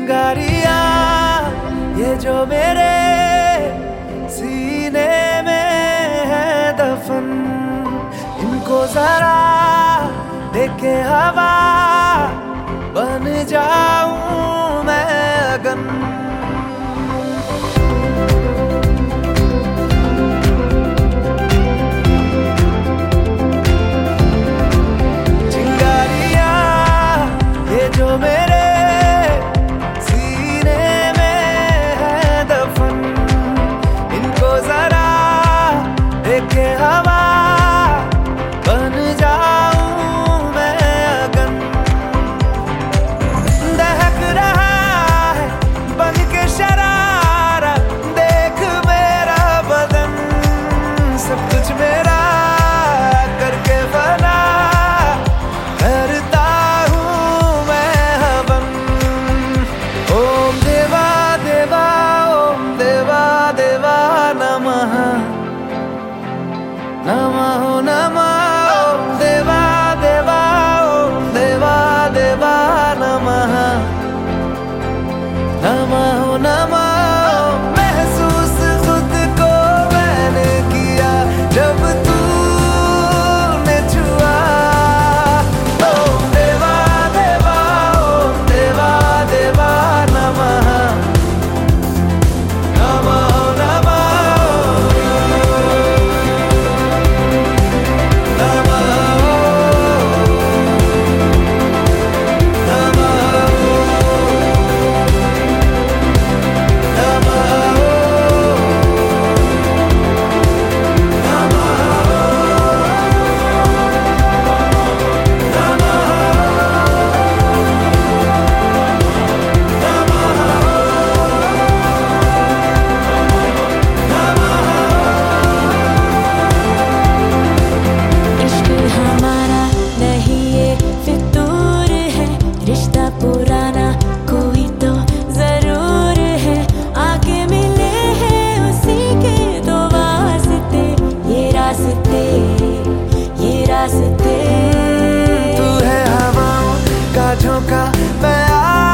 चिंगारियां ये जो मेरे सीने में है दफन, इनको जरा देखे हवा बन जाऊं मैं अगन। चिंगारियां ये जो मेरे सीने में है दफन, इनको जरा देखे हवा बन जाऊं मैं अगन। दहक रहा है बन के शरारा, देख मेरा बदन सब कुछ मेरा करके बना, करता हूँ मैं हवन। ओम देवा देवा ओम देवा देवा नमः, नमः नमः ओम देवा देवा ओम देवा देवा नमः, नमः नमः। महसूस खुद को मैंने किया जब तूने छुआ। ओम देवा देवा ओम देवा देवा नमः, नमः नमः पुराना कोई तो जरूर है, आगे मिले हैं उसी के दो वास्ते, ये रास्ते ये रास्ते। तू है हवाओं का झोंका, मैं